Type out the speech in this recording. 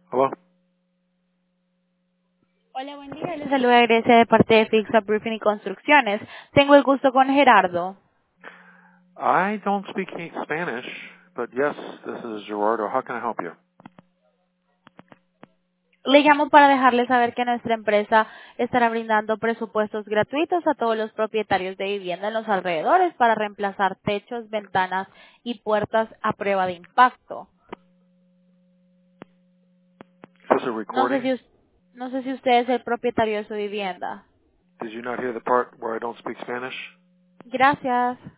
Hello? Hola, buen día. Les saluda Grecia de parte de Fixa Roofing y Construcciones. Tengo el gusto con Gerardo. I don't speak Spanish, but yes, this is Gerardo. How can I help you? Le llamo para dejarle saber que nuestra empresa estará brindando presupuestos gratuitos a todos los propietarios de vivienda en los alrededores para reemplazar techos, ventanas y puertas a prueba de impacto. Is this a No sé recording? si, no sé si usted es el propietario de su vivienda. Did you not hear the part where I don't speak Spanish? Gracias.